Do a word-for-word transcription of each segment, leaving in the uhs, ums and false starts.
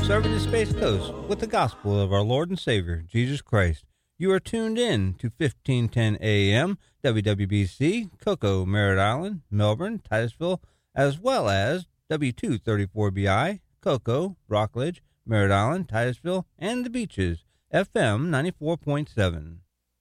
serving the Space Coast with the gospel of our Lord and Savior, Jesus Christ. You are tuned in to fifteen ten A M, W W B C, Cocoa, Merritt Island, Melbourne, Titusville, as well as W two thirty-four B I, Cocoa, Rockledge, Merritt Island, Titusville, and the Beaches, F M ninety-four point seven.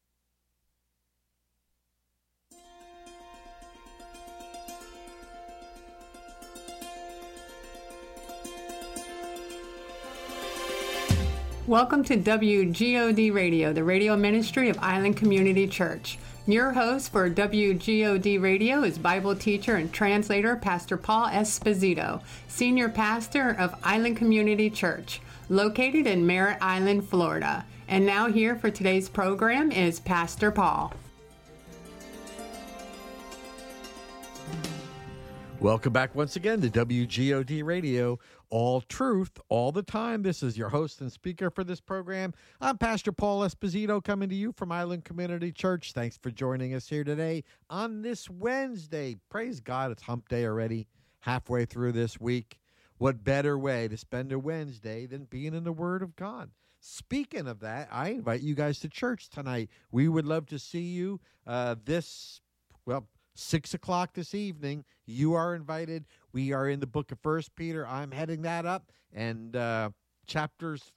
Welcome to W G O D Radio, the radio ministry of Island Community Church. Your host for W G O D Radio is Bible teacher and translator Pastor Paul Esposito, senior pastor of Island Community Church, located in Merritt Island, Florida. And now here for today's program is Pastor Paul. Welcome back once again to W G O D Radio, all truth, all the time. This is your host and speaker for this program. I'm Pastor Paul Esposito, coming to you from Island Community Church. Thanks for joining us here today on this Wednesday. Praise God, it's hump day already, halfway through this week. What better way to spend a Wednesday than being in the Word of God? Speaking of that, I invite you guys to church tonight. We would love to see you uh, this, well, Six o'clock this evening. You are invited. We are in the book of First Peter. I'm heading that up, and uh, chapters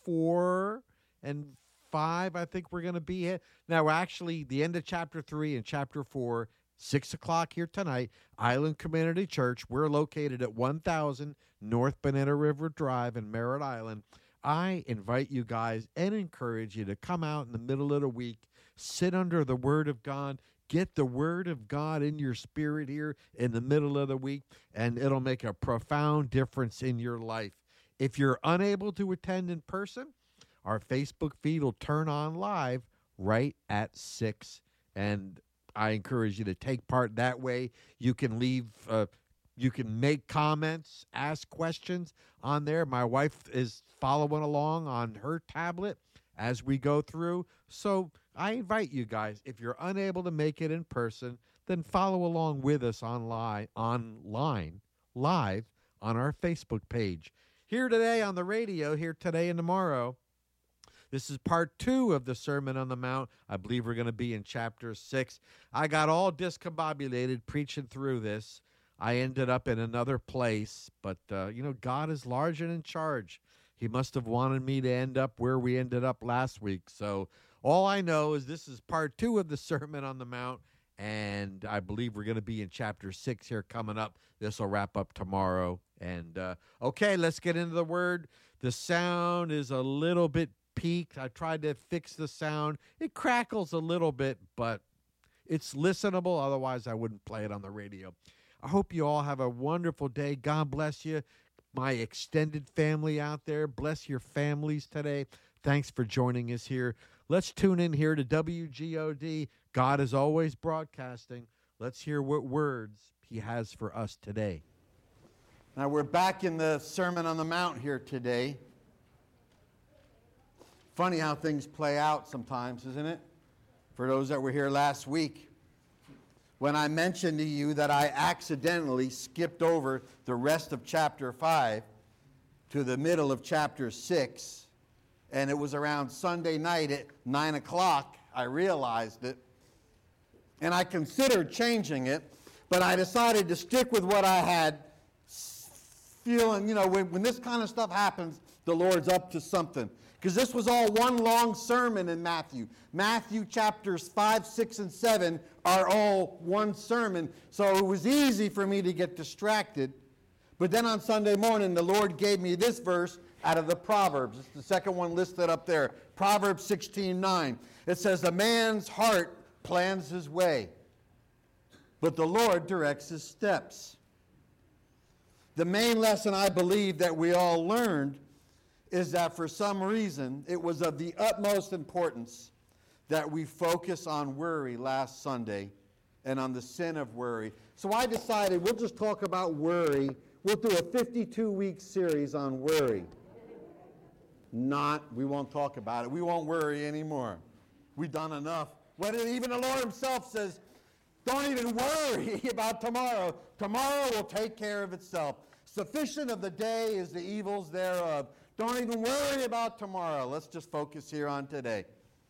four and five, I think we're going to be hit. Now, actually, the end of chapter three and chapter four, six o'clock here tonight, Island Community Church. We're located at one thousand North Banana River Drive in Merritt Island. I invite you guys and encourage you to come out in the middle of the week, sit under the Word of God. Get the Word of God in your spirit here in the middle of the week, and it'll make a profound difference in your life. If you're unable to attend in person, our Facebook feed will turn on live right at six, and I encourage you to take part that way. You can leave, uh, you can make comments, ask questions on there. My wife is following along on her tablet as we go through, so I invite you guys, if you're unable to make it in person, then follow along with us online, online, live on our Facebook page. Here today on the radio, here today and tomorrow, this is part two of the Sermon on the Mount. I believe we're going to be in chapter six. I got all discombobulated preaching through this. I ended up in another place, but, uh, you know, God is large and in charge. He must have wanted me to end up where we ended up last week, so all I know is this is part two of the Sermon on the Mount, and I believe we're going to be in chapter six here coming up. This will wrap up tomorrow. And, uh, okay, let's get into the Word. The sound is a little bit peaked. I tried to fix the sound. It crackles a little bit, but it's listenable. Otherwise, I wouldn't play it on the radio. I hope you all have a wonderful day. God bless you. My extended family out there, bless your families today. Thanks for joining us here. Let's tune in here to W G O D. God is always broadcasting. Let's hear what words he has for us today. Now we're back in the Sermon on the Mount here today. Funny how things play out sometimes, isn't it? For those that were here last week, when I mentioned to you that I accidentally skipped over the rest of chapter five to the middle of chapter six, and it was around Sunday night at nine o'clock, I realized it. And I considered changing it, but I decided to stick with what I had, feeling, you know, when, when this kind of stuff happens, the Lord's up to something. Because this was all one long sermon in Matthew. Matthew chapters five, six, and seven are all one sermon, so it was easy for me to get distracted. But then on Sunday morning, the Lord gave me this verse out of the Proverbs. It's the second one listed up there. Proverbs sixteen nine. It says, "A man's heart plans his way, but the Lord directs his steps." The main lesson I believe that we all learned is that for some reason it was of the utmost importance that we focus on worry last Sunday and on the sin of worry. So I decided we'll just talk about worry. We'll do a fifty-two week series on worry. Not, we won't talk about it. We won't worry anymore. We've done enough. When even the Lord himself says, don't even worry about tomorrow. Tomorrow will take care of itself. Sufficient of the day is the evils thereof. Don't even worry about tomorrow. Let's just focus here on today.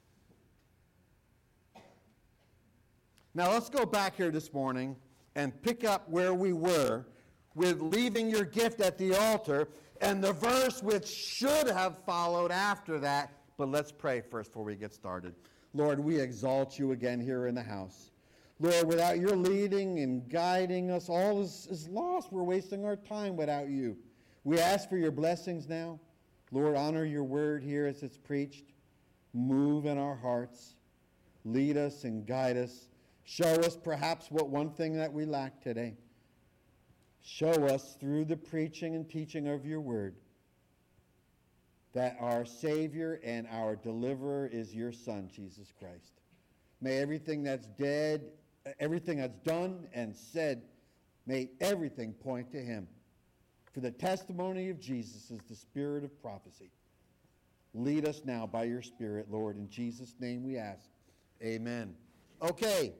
Now let's go back here this morning and pick up where we were with leaving your gift at the altar and the verse which should have followed after that. But let's pray first before we get started. Lord, we exalt you again here in the house. Lord, without your leading and guiding us, all is, is lost. We're wasting our time without you. We ask for your blessings now. Lord, honor your word here as it's preached. Move in our hearts. Lead us and guide us. Show us perhaps what one thing that we lack today. Show us through the preaching and teaching of your word that our Savior and our deliverer is your Son, Jesus Christ. May everything that's dead, everything that's done and said, may everything point to him. For the testimony of Jesus is the spirit of prophecy. Lead us now by your Spirit, Lord. In Jesus' name we ask. Amen. Okay.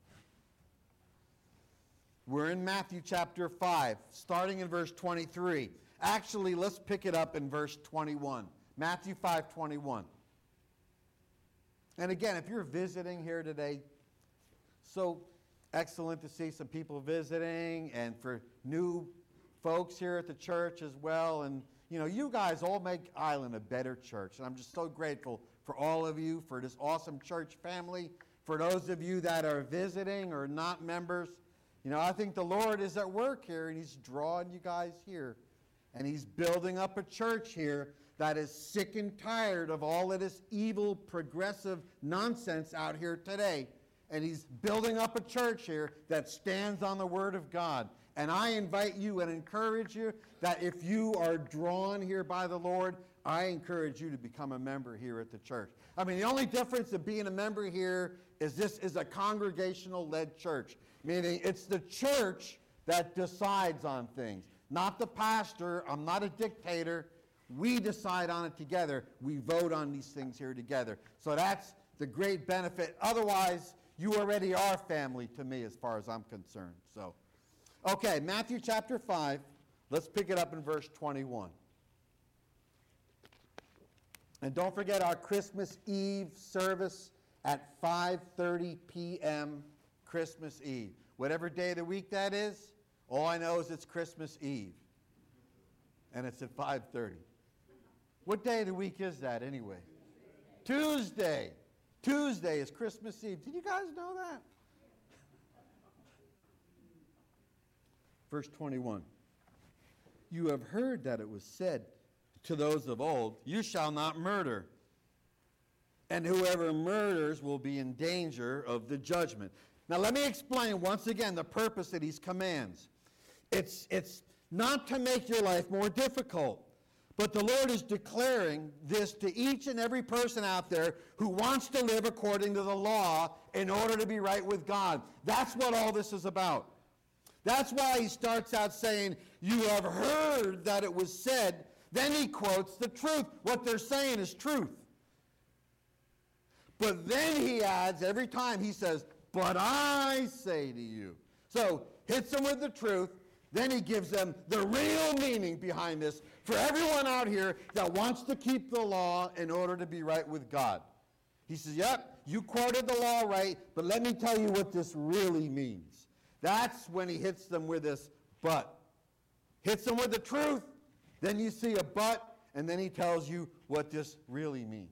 We're in Matthew chapter five, starting in verse twenty-three. Actually, let's pick it up in verse twenty-one. Matthew five twenty-one. And again, if you're visiting here today, so excellent to see some people visiting, and for new folks here at the church as well. And, you know, you guys all make Island a better church. And I'm just so grateful for all of you, for this awesome church family. For those of you that are visiting or not members, you know, I think the Lord is at work here, and he's drawing you guys here. And he's building up a church here that is sick and tired of all of this evil, progressive nonsense out here today. And he's building up a church here that stands on the Word of God. And I invite you and encourage you that if you are drawn here by the Lord, I encourage you to become a member here at the church. I mean, the only difference of being a member here is this is a congregational-led church, meaning it's the church that decides on things, not the pastor. I'm not a dictator. We decide on it together. We vote on these things here together. So that's the great benefit. Otherwise, you already are family to me as far as I'm concerned. So, okay, Matthew chapter five. Let's pick it up in verse twenty-one. And don't forget our Christmas Eve service at five thirty p.m. Christmas Eve. Whatever day of the week that is, all I know is it's Christmas Eve. And it's at five thirty. What day of the week is that anyway? Tuesday. Tuesday is Christmas Eve. Did you guys know that? Verse twenty-one. You have heard that it was said to those of old, you shall not murder. And whoever murders will be in danger of the judgment. Now let me explain once again the purpose of these commands. It's, it's not to make your life more difficult. But the Lord is declaring this to each and every person out there who wants to live according to the law in order to be right with God. That's what all this is about. That's why he starts out saying, you have heard that it was said. Then he quotes the truth. What they're saying is truth. But then he adds, every time he says, but I say to you. So hits them with the truth. Then he gives them the real meaning behind this for everyone out here that wants to keep the law in order to be right with God. He says, yep, you quoted the law right, but let me tell you what this really means. That's when he hits them with this but. Hits them with the truth, then you see a but, and then he tells you what this really means.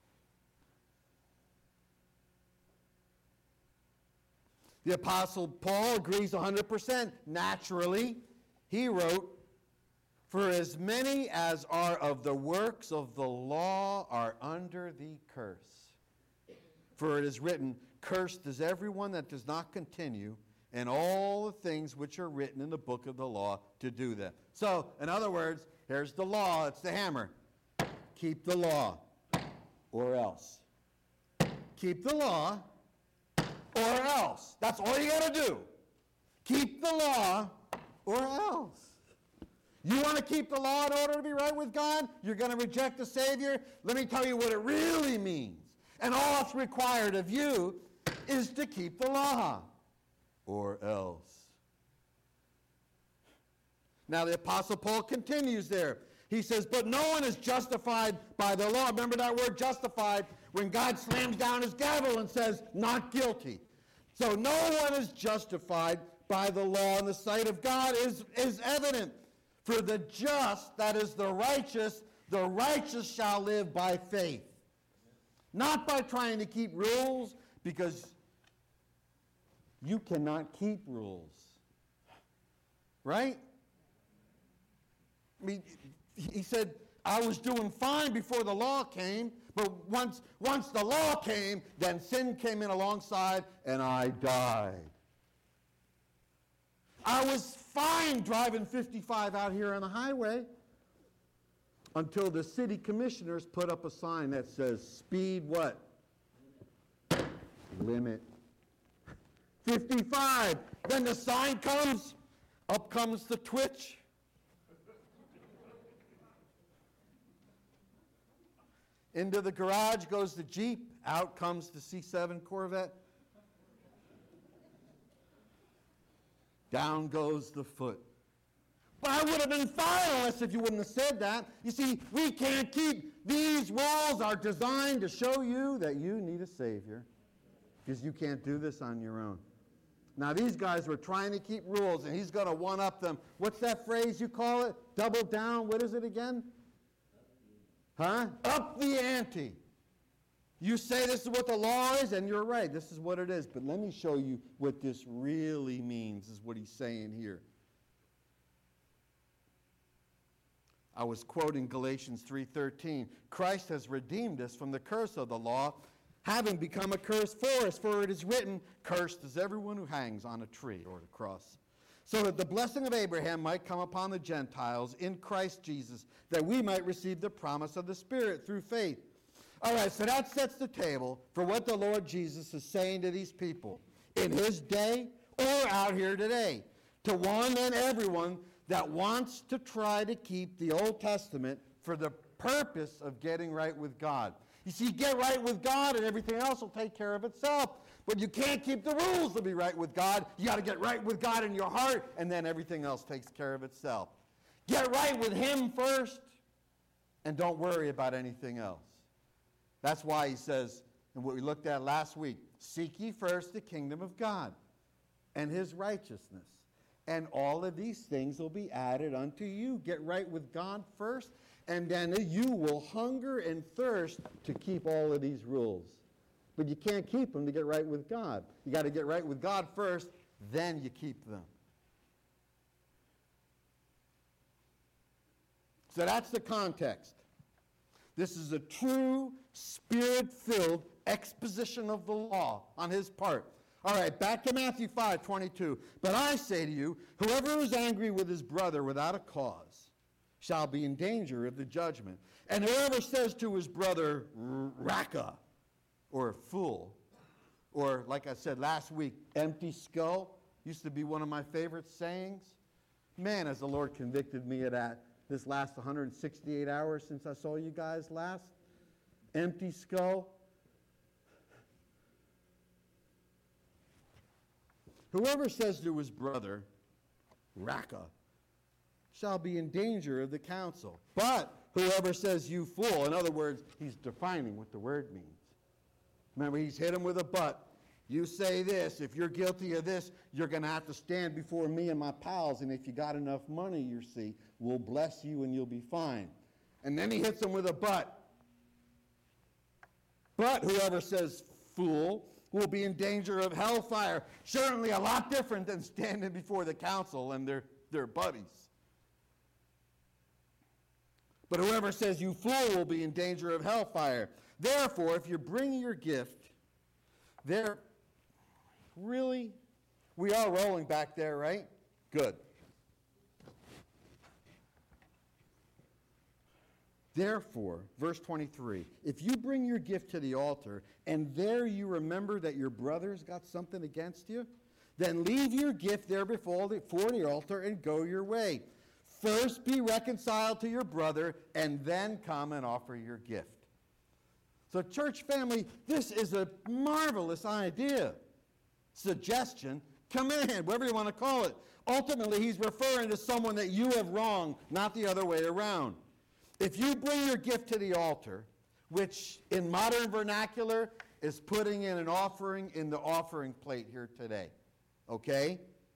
The Apostle Paul agrees one hundred percent. Naturally, he wrote, for as many as are of the works of the law are under the curse. For it is written, cursed is everyone that does not continue in all the things which are written in the book of the law to do them. So, in other words, here's the law. It's the hammer. Keep the law, or else. Keep the law, or else. That's all you got to do. Keep the law, or else. You want to keep the law in order to be right with God? You're going to reject the Savior? Let me tell you what it really means. And all that's required of you is to keep the law, or else. Now the Apostle Paul continues there. He says, but no one is justified by the law. Remember that word justified? When God slams down his gavel and says, not guilty. So no one is justified by the law, and the sight of God is, is evident. For the just, that is the righteous, the righteous shall live by faith. Not by trying to keep rules, because you cannot keep rules. Right? I mean, he said, I was doing fine before the law came, but once, once the law came, then sin came in alongside, and I died. I was fine driving fifty-five out here on the highway until the city commissioners put up a sign that says, speed what? Limit. fifty-five. Then the sign comes, up comes the twitch. Into the garage goes the Jeep, out comes the C seven Corvette. Down goes the foot. But I would have been fine unless if you wouldn't have said that. You see, we can't keep, these rules are designed to show you that you need a Savior, because you can't do this on your own. Now these guys were trying to keep rules, and he's going to one-up them. What's that phrase you call it? Double down, what is it again? Huh? Up the ante. You say this is what the law is, and you're right. This is what it is. But let me show you what this really means, is what he's saying here. I was quoting Galatians three thirteen. Christ has redeemed us from the curse of the law, having become a curse for us. For it is written, cursed is everyone who hangs on a tree or a cross. So that the blessing of Abraham might come upon the Gentiles in Christ Jesus, that we might receive the promise of the Spirit through faith. All right, so that sets the table for what the Lord Jesus is saying to these people in his day or out here today, to one and everyone that wants to try to keep the Old Testament for the purpose of getting right with God. You see, get right with God and everything else will take care of itself. But you can't keep the rules to be right with God. You got to get right with God in your heart, and then everything else takes care of itself. Get right with him first, and don't worry about anything else. That's why he says, and what we looked at last week, seek ye first the kingdom of God and his righteousness, and all of these things will be added unto you. Get right with God first, and then you will hunger and thirst to keep all of these rules. But you can't keep them to get right with God. You got to get right with God first, then you keep them. So that's the context. This is a true, spirit-filled exposition of the law on his part. All right, back to Matthew five twenty-two. But I say to you, whoever is angry with his brother without a cause shall be in danger of the judgment. And whoever says to his brother, Raka, or fool, or like I said last week, empty skull, used to be one of my favorite sayings. Man, has the Lord convicted me of that this last one hundred sixty-eight hours since I saw you guys last. Empty skull. Whoever says to his brother, Raka, shall be in danger of the council. But whoever says you fool, in other words, he's defining what the word means. Remember, he's hit him with a but. You say this, if you're guilty of this, you're going to have to stand before me and my pals, and if you got enough money, you see, we'll bless you and you'll be fine. And then he hits him with a but. But whoever says fool will be in danger of hellfire. Certainly a lot different than standing before the council and their, their buddies. But whoever says you fool will be in danger of hellfire. Therefore, if you're bringing your gift, there, really, we are rolling back there, right? Good. Therefore, verse twenty-three, if you bring your gift to the altar, and there you remember that your brother's got something against you, then leave your gift there before the, before the altar and go your way. First be reconciled to your brother, and then come and offer your gift. So church family, this is a marvelous idea, suggestion, command, whatever you want to call it. Ultimately, he's referring to someone that you have wronged, not the other way around. If you bring your gift to the altar, which in modern vernacular is putting in an offering in the offering plate here today, okay?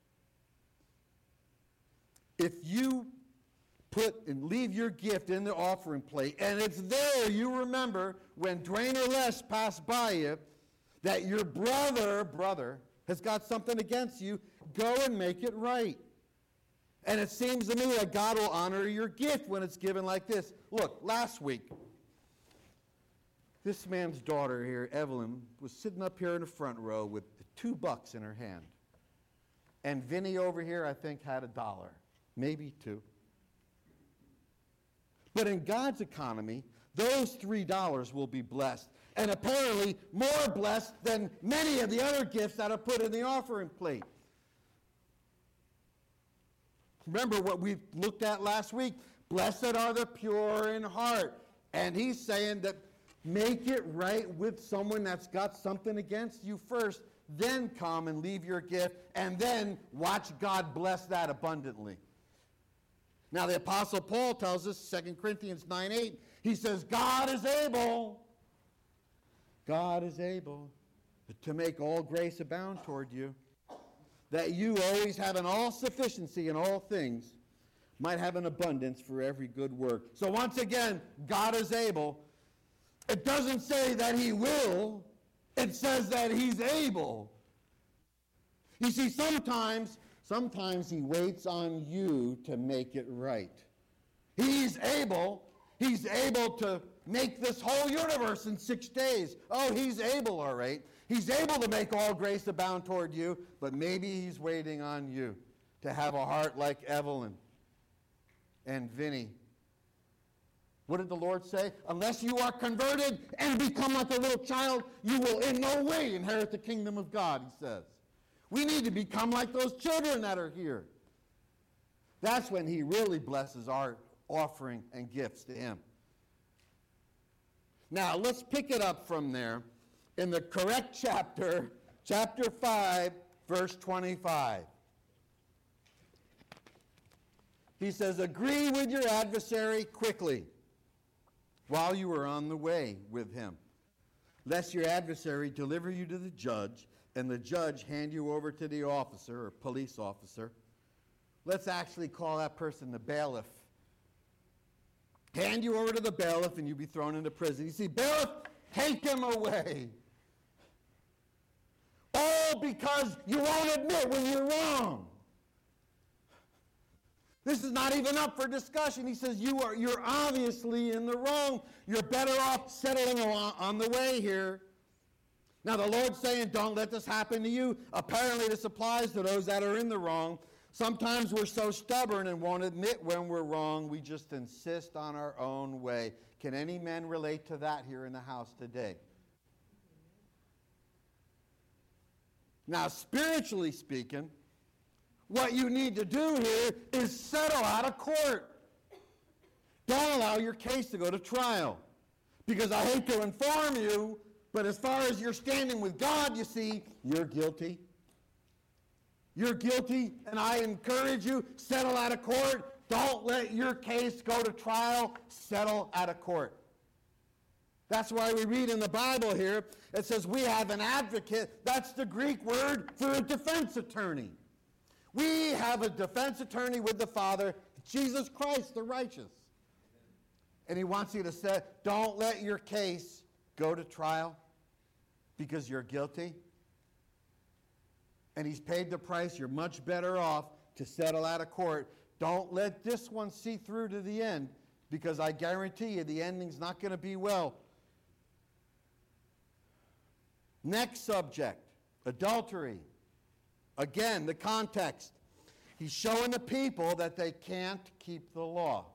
If you put and leave your gift in the offering plate, and it's there, you remember when Dwayne or Les passed by you, that your brother, brother, has got something against you, go and make it right. And it seems to me that God will honor your gift when it's given like this. Look, last week, this man's daughter here, Evelyn, was sitting up here in the front row with two bucks in her hand. And Vinny over here, I think, had a dollar, maybe two. But in God's economy, those three dollars will be blessed. And apparently more blessed than many of the other gifts that are put in the offering plate. Remember what we looked at last week? Blessed are the pure in heart. And he's saying that make it right with someone that's got something against you first, then come and leave your gift, and then watch God bless that abundantly. Now the Apostle Paul tells us, Second Corinthians nine eight, he says, God is able, God is able to make all grace abound toward you, that you always have an all sufficiency in all things, might have an abundance for every good work. So once again, God is able. It doesn't say that he will, it says that he's able. You see, sometimes, sometimes he waits on you to make it right. He's able, he's able to make this whole universe in six days. Oh, he's able, all right. He's able to make all grace abound toward you, but maybe he's waiting on you to have a heart like Evelyn and Vinny. What did the Lord say? Unless you are converted and become like a little child, you will in no way inherit the kingdom of God, he says. We need to become like those children that are here. That's when he really blesses our offering and gifts to him. Now, let's pick it up from there in the correct chapter, chapter five, verse twenty-five. He says, agree with your adversary quickly while you are on the way with him, lest your adversary deliver you to the judge, and the judge hand you over to the officer or police officer. Let's actually call that person the bailiff. Hand you over to the bailiff and you be thrown into prison. You see, bailiff, take him away. All because you won't admit when you're wrong. This is not even up for discussion. He says, you are, you're obviously in the wrong. You're better off settling on the way here. Now, the Lord's saying, don't let this happen to you. Apparently, this applies to those that are in the wrong. Sometimes we're so stubborn and won't admit when we're wrong. We just insist on our own way. Can any men relate to that here in the house today? Now, spiritually speaking, what you need to do here is settle out of court. Don't allow your case to go to trial. Because I hate to inform you, but as far as you're standing with God, you see, you're guilty. You're guilty, and I encourage you, settle out of court. Don't let your case go to trial. Settle out of court. That's why we read in the Bible here, it says we have an advocate. That's the Greek word for a defense attorney. We have a defense attorney with the Father, Jesus Christ, the righteous. And he wants you to say, don't let your case go to trial because you're guilty. And he's paid the price. You're much better off to settle out of court. Don't let this one see through to the end, because I guarantee you the ending's not going to be well. Next subject, adultery. Again, the context. He's showing the people that they can't keep the law.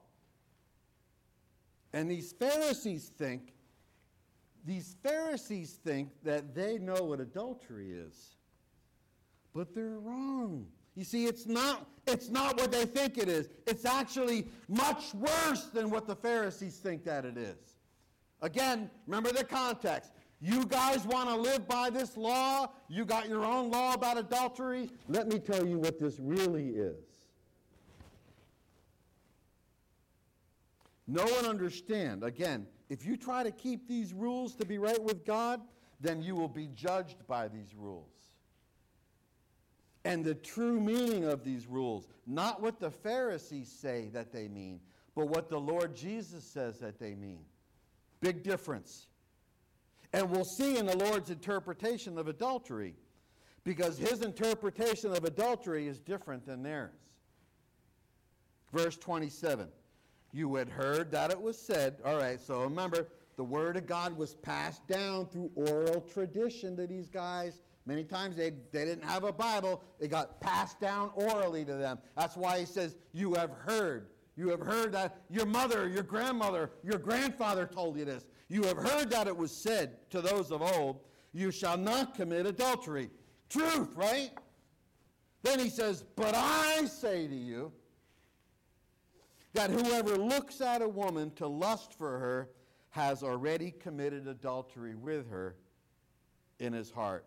And these Pharisees think, these Pharisees think that they know what adultery is. But they're wrong. You see, it's not, it's not what they think it is. It's actually much worse than what the Pharisees think that it is. Again, remember the context. You guys want to live by this law? You got your own law about adultery? Let me tell you what this really is. Know and understand, again, if you try to keep these rules to be right with God, then you will be judged by these rules. And the true meaning of these rules, not what the Pharisees say that they mean, but what the Lord Jesus says that they mean. Big difference. And we'll see in the Lord's interpretation of adultery, because his interpretation of adultery is different than theirs. Verse twenty-seven. You had heard that it was said. All right, so remember, the word of God was passed down through oral tradition to these guys. Many times they, they didn't have a Bible. It got passed down orally to them. That's why he says, you have heard. You have heard that your mother, your grandmother, your grandfather told you this. You have heard that it was said to those of old, you shall not commit adultery. Truth, right? Then he says, but I say to you that whoever looks at a woman to lust for her has already committed adultery with her in his heart.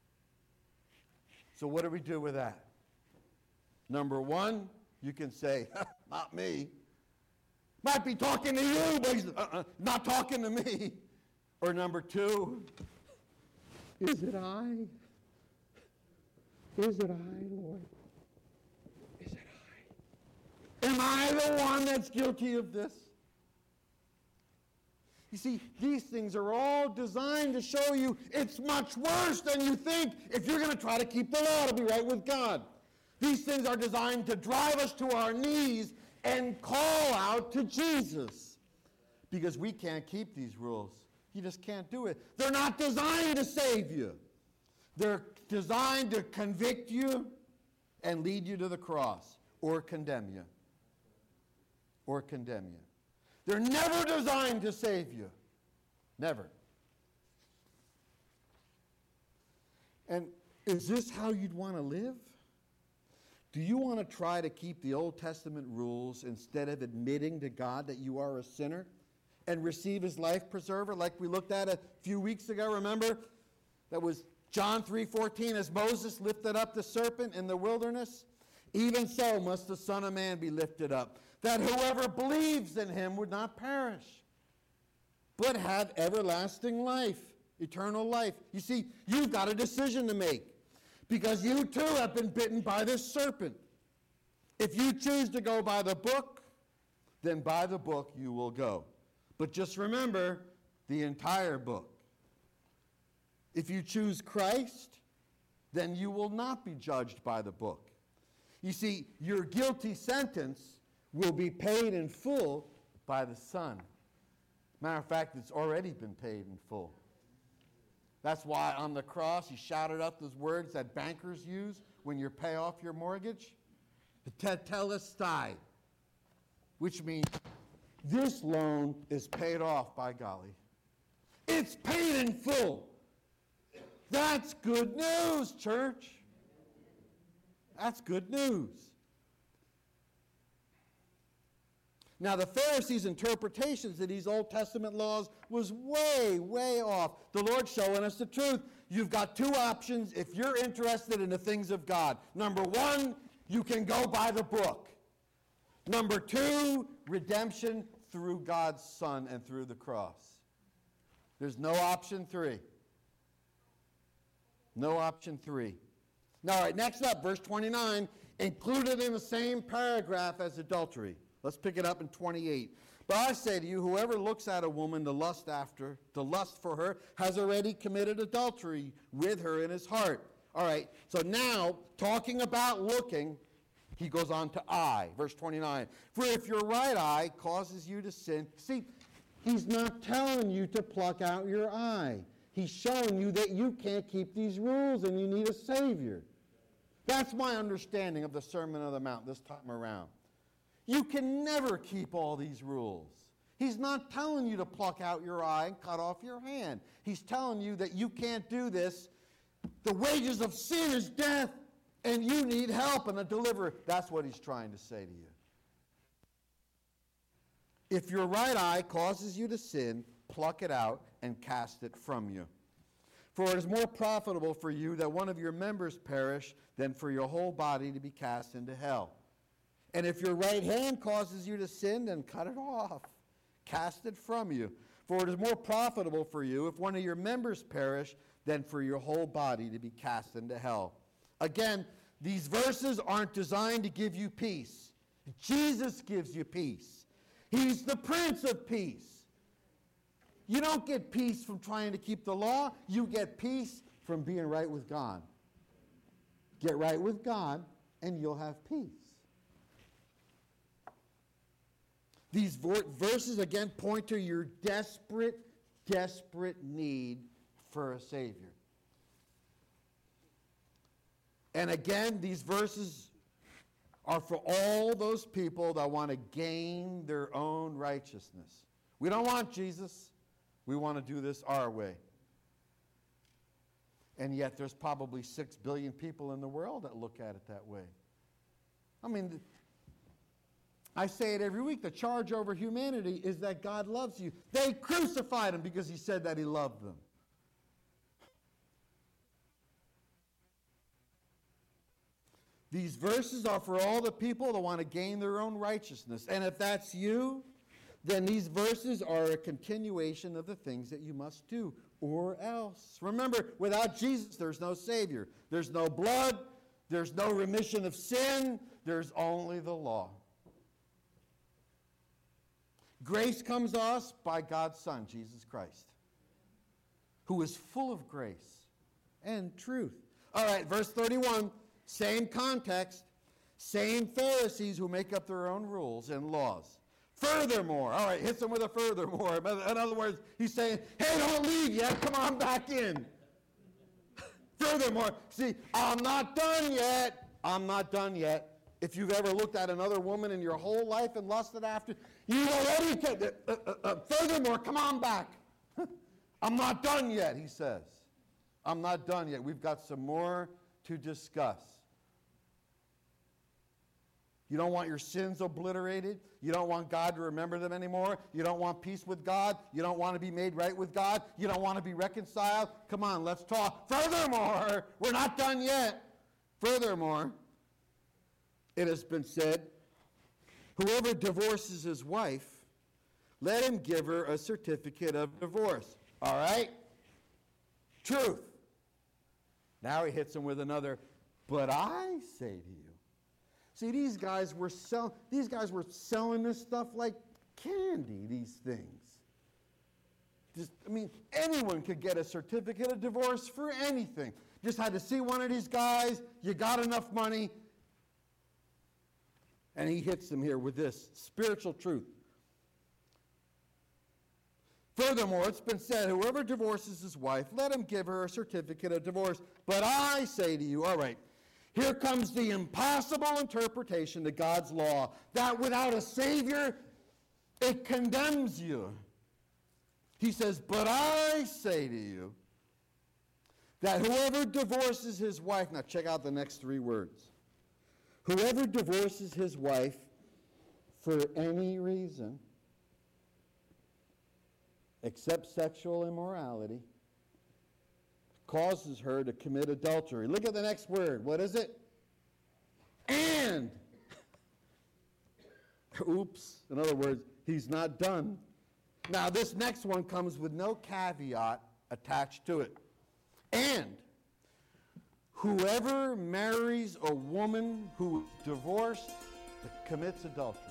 So what do we do with that? Number one, you can say, not me. Might be talking to you, but he's uh-uh, not talking to me. Or number two, is it I? Is it I, Lord? Is it I? Am I the one that's guilty of this? You see, these things are all designed to show you it's much worse than you think if you're going to try to keep the law to be right with God. These things are designed to drive us to our knees and call out to Jesus. Because we can't keep these rules. You just can't do it. They're not designed to save you. They're designed to convict you and lead you to the cross or condemn you. Or condemn you. They're never designed to save you. Never. And is this how you'd want to live? Do you want to try to keep the Old Testament rules instead of admitting to God that you are a sinner and receive his life preserver like we looked at a few weeks ago? Remember? That was John three fourteen, as Moses lifted up the serpent in the wilderness, even so must the Son of Man be lifted up, that whoever believes in him would not perish, but have everlasting life, eternal life. You see, you've got a decision to make, because you too have been bitten by this serpent. If you choose to go by the book, then by the book you will go. But just remember the entire book. If you choose Christ, then you will not be judged by the book. You see, your guilty sentence will be paid in full by the Son. Matter of fact, it's already been paid in full. That's why on the cross he shouted out those words that bankers use when you pay off your mortgage. Tetelestai, which means this loan is paid off by golly. It's paid in full. That's good news, church. That's good news. Now, the Pharisees' interpretations of these Old Testament laws was way, way off. The Lord's showing us the truth. You've got two options if you're interested in the things of God. Number one, you can go by the book. Number two, redemption through God's Son and through the cross. There's no option three. No option three. Now, all right, next up, verse twenty-nine, included in the same paragraph as adultery. Let's pick it up in twenty-eight. But I say to you, whoever looks at a woman to lust after, to lust for her, has already committed adultery with her in his heart. All right, so now, talking about looking, he goes on to eye. Verse twenty-nine. For if your right eye causes you to sin, see, he's not telling you to pluck out your eye. He's showing you that you can't keep these rules and you need a Savior. That's my understanding of the Sermon on the Mount this time around. You can never keep all these rules. He's not telling you to pluck out your eye and cut off your hand. He's telling you that you can't do this. The wages of sin is death, and you need help and a deliverer. That's what he's trying to say to you. If your right eye causes you to sin, pluck it out and cast it from you. For it is more profitable for you that one of your members perish than for your whole body to be cast into hell. And if your right hand causes you to sin, then cut it off cast it from you. For it is more profitable for you if one of your members perish than for your whole body to be cast into hell. Again, these verses aren't designed to give you peace. Jesus gives you peace. He's the Prince of Peace. You don't get peace from trying to keep the law. You get peace from being right with God. Get right with God, and you'll have peace. These verses, again, point to your desperate, desperate need for a Savior. And again, these verses are for all those people that want to gain their own righteousness. We don't want Jesus. We want to do this our way. And yet there's probably six billion people in the world that look at it that way. I mean, I say it every week. The charge over humanity is that God loves you. They crucified him because he said that he loved them. These verses are for all the people that want to gain their own righteousness. And if that's you, then these verses are a continuation of the things that you must do, or else. Remember, without Jesus, there's no Savior. There's no blood. There's no remission of sin. There's only the law. Grace comes to us by God's Son, Jesus Christ, who is full of grace and truth. All right, verse thirty-one, same context, same Pharisees who make up their own rules and laws. Furthermore, all right, hits them with a furthermore. In other words, he's saying, hey, don't leave yet. Come on back in. Furthermore, see, I'm not done yet. I'm not done yet. If you've ever looked at another woman in your whole life and lusted after, you already can. Uh, uh, uh, furthermore, come on back. I'm not done yet, he says. I'm not done yet. We've got some more to discuss. You don't want your sins obliterated. You don't want God to remember them anymore. You don't want peace with God. You don't want to be made right with God. You don't want to be reconciled. Come on, let's talk. Furthermore, we're not done yet. Furthermore, it has been said, whoever divorces his wife, let him give her a certificate of divorce. All right? Truth. Now he hits him with another, but I say to you. See, these guys were sell, these guys were selling this stuff like candy, these things. Just, I mean, anyone could get a certificate of divorce for anything. Just had to see one of these guys, you got enough money, and he hits them here with this spiritual truth. Furthermore, it's been said, whoever divorces his wife, let him give her a certificate of divorce. But I say to you, all right, here comes the impossible interpretation to God's law, that without a Savior, it condemns you. He says, but I say to you, that whoever divorces his wife, now check out the next three words. Whoever divorces his wife for any reason, except sexual immorality, causes her to commit adultery. Look at the next word. What is it? And. Oops. In other words, he's not done. Now, this next one comes with no caveat attached to it. And whoever marries a woman who is divorced commits adultery.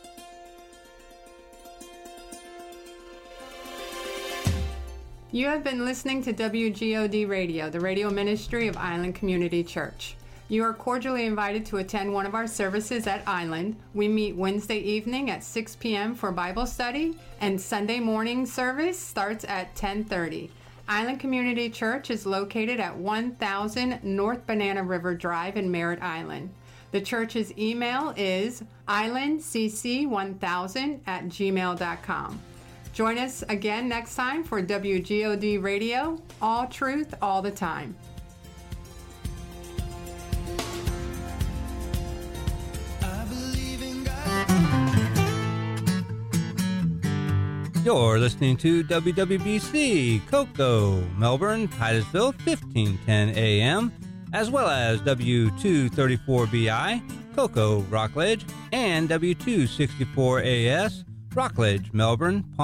You have been listening to W G O D Radio, the radio ministry of Island Community Church. You are cordially invited to attend one of our services at Island. We meet Wednesday evening at six p.m. for Bible study, and Sunday morning service starts at ten thirty. Island Community Church is located at one thousand North Banana River Drive in Merritt Island. The church's email is island c c one thousand at gmail dot com. Join us again next time for W G O D Radio, all truth, all the time. You're listening to W W B C, Cocoa, Melbourne, Titusville, fifteen ten A M, as well as W two thirty-four B I, Cocoa, Rockledge, and W two sixty-four A S, Rockledge, Melbourne,